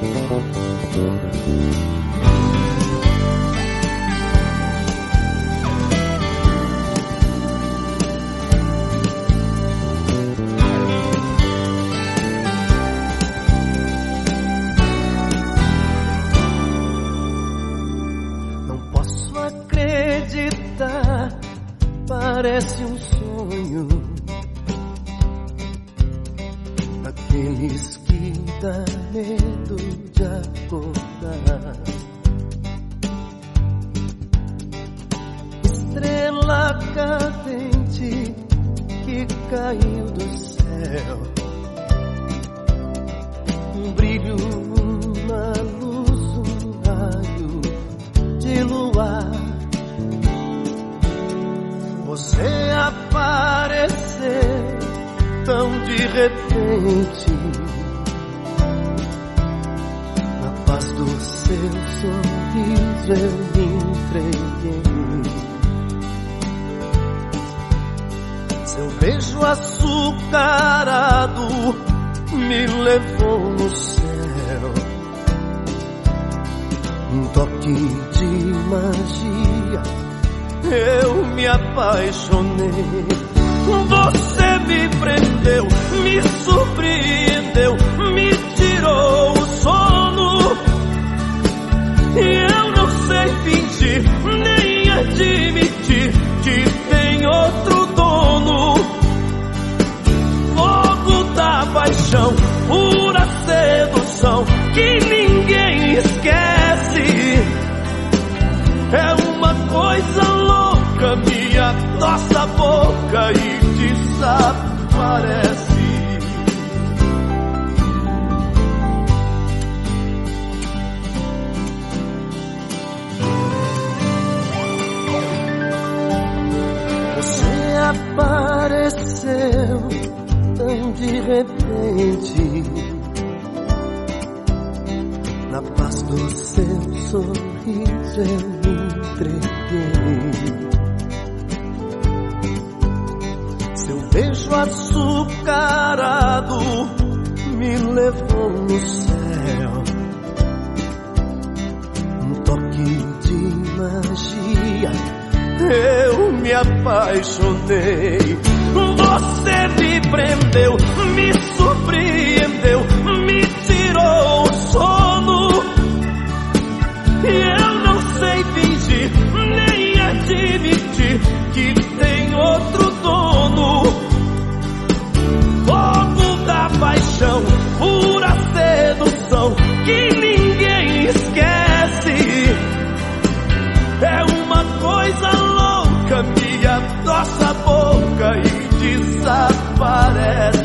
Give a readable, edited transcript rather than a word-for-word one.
Parece um sonho daqueles que dá medo de acordar. Estrela cadente que caiu do céu, um brilho, uma luz, um raio de luar. Você apareceu tão de repente, na paz do seu sorriso eu me entreguei. Seu beijo açucarado me levou no céu, um toque de magia, eu me apaixonei. Você me prendeu, me surpreendeu, me tirou o sono. E eu não sei fingir, nem admitir que tem outro dono. Fogo da paixão, pura sedução que ninguém esquece. É uma coisa louca, me adoça a boca e desaparece. Você apareceu tão de repente, na paz do seu sorriso eu me entreguei. Seu beijo açucarado me levou no céu, um toque de magia, eu me apaixonei. Você me prendeu, me surpreendeu, me tirou o sono. E eu não sei fingir, nem admitir que tem outro dono. Fogo da paixão, pura sedução que ninguém esquece. É uma coisa louca, me adoça a boca e desaparece.